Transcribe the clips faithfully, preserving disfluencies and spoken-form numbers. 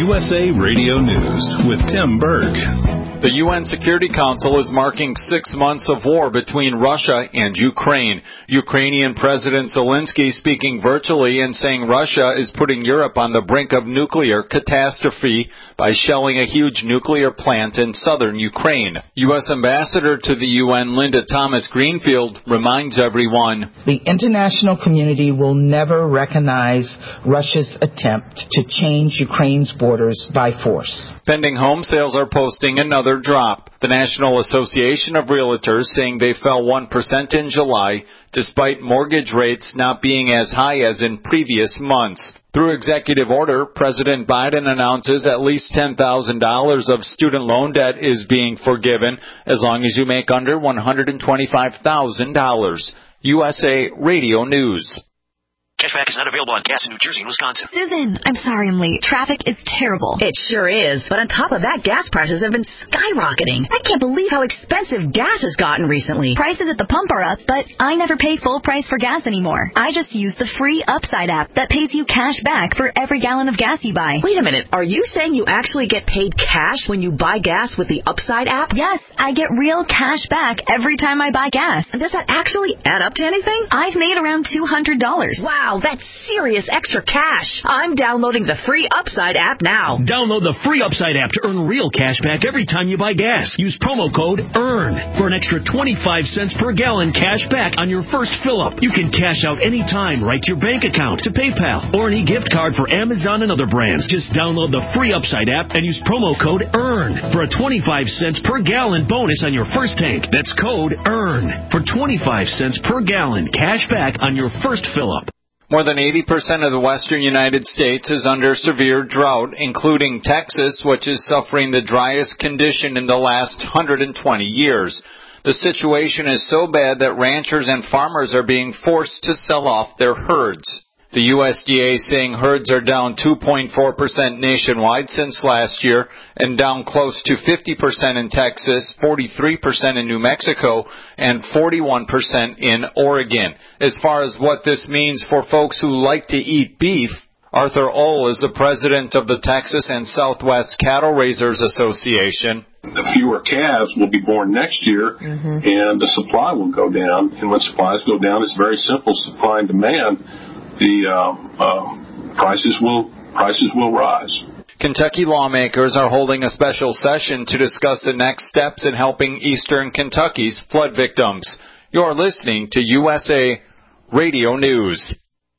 U S A Radio News with Tim Berg. The U N Security Council is marking six months of war between Russia and Ukraine. Ukrainian President Zelensky speaking virtually and saying Russia is putting Europe on the brink of nuclear catastrophe by shelling a huge nuclear plant in southern Ukraine. U S Ambassador to the U N Linda Thomas-Greenfield reminds everyone, the international community will never recognize Russia's attempt to change Ukraine's borders by force. Pending home sales are posting another drop. The National Association of Realtors saying they fell one percent in July, despite mortgage rates not being as high as in previous months. Through executive order, President Biden announces at least ten thousand dollars of student loan debt is being forgiven as long as you make under one hundred twenty-five thousand dollars. U S A Radio News. Cashback is not available on gas in New Jersey and Wisconsin. Susan, I'm sorry I'm late. Traffic is terrible. It sure is. But on top of that, gas prices have been skyrocketing. I can't believe how expensive gas has gotten recently. Prices at the pump are up, but I never pay full price for gas anymore. I just use the free Upside app that pays you cash back for every gallon of gas you buy. Wait a minute. Are you saying you actually get paid cash when you buy gas with the Upside app? Yes, I get real cash back every time I buy gas. And does that actually add up to anything? I've made around two hundred dollars. Wow. Wow, that's serious extra cash. I'm downloading the free Upside app now. Download the free Upside app to earn real cash back every time you buy gas. Use promo code EARN for an extra twenty-five cents per gallon cash back on your first fill-up. You can cash out anytime right to your bank account, to PayPal, or any gift card for Amazon and other brands. Just download the free Upside app and use promo code EARN for a twenty-five cents per gallon bonus on your first tank. That's code EARN for twenty-five cents per gallon cash back on your first fill-up. More than eighty percent of the western United States is under severe drought, including Texas, which is suffering the driest condition in the last one hundred twenty years. The situation is so bad that ranchers and farmers are being forced to sell off their herds. The U S D A saying herds are down two point four percent nationwide since last year and down close to fifty percent in Texas, forty-three percent in New Mexico, and forty-one percent in Oregon. As far as what this means for folks who like to eat beef, Arthur Ohl is the president of the Texas and Southwest Cattle Raisers Association. The fewer calves will be born next year, mm-hmm. and the supply will go down. And when supplies go down, it's very simple, supply and demand. The uh, uh, prices will prices will rise. Kentucky lawmakers are holding a special session to discuss the next steps in helping eastern Kentucky's flood victims. You're listening to U S A Radio News.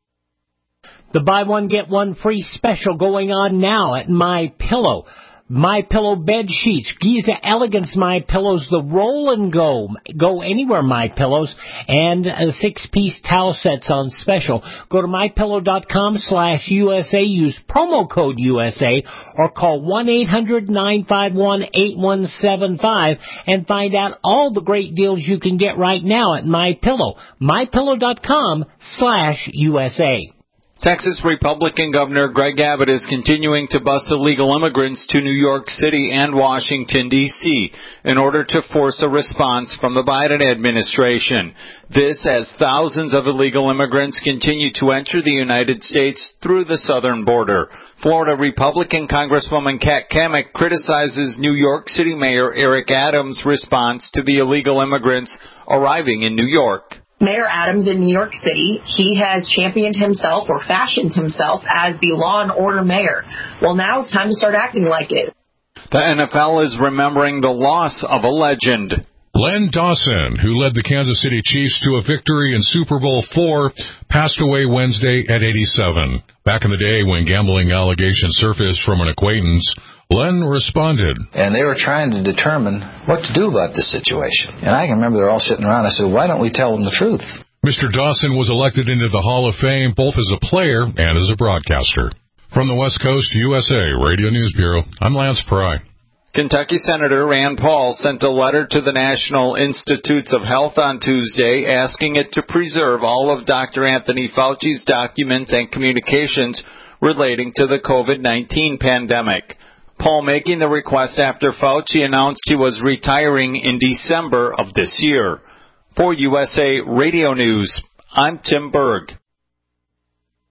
The buy one, get one free special going on now at MyPillow. MyPillow bed sheets, Giza Elegance MyPillows, the roll and go, go anywhere MyPillows, and uh, six-piece towel sets on special. Go to MyPillow.com slash USA, use promo code U S A, or call one eight hundred nine five one eight one seven five and find out all the great deals you can get right now at MyPillow. MyPillow.com slash USA. Texas Republican Governor Greg Abbott is continuing to bus illegal immigrants to New York City and Washington, D C in order to force a response from the Biden administration. This as thousands of illegal immigrants continue to enter the United States through the southern border. Florida Republican Congresswoman Kat Cammack criticizes New York City Mayor Eric Adams' response to the illegal immigrants arriving in New York. Mayor Adams in New York City, he has championed himself or fashioned himself as the law and order mayor. Well, now it's time to start acting like it. The N F L is remembering the loss of a legend. Len Dawson, who led the Kansas City Chiefs to a victory in Super Bowl four, passed away Wednesday at eighty-seven. Back in the day when gambling allegations surfaced from an acquaintance, Len responded. And they were trying to determine what to do about this situation. And I can remember they're all sitting around. I said, why don't we tell them the truth? Mister Dawson was elected into the Hall of Fame both as a player and as a broadcaster. From the West Coast U S A Radio News Bureau, I'm Lance Pry. Kentucky Senator Rand Paul sent a letter to the National Institutes of Health on Tuesday asking it to preserve all of Doctor Anthony Fauci's documents and communications relating to the COVID nineteen pandemic. Paul making the request after Fauci announced he was retiring in December of this year. For U S A Radio News, I'm Tim Berg.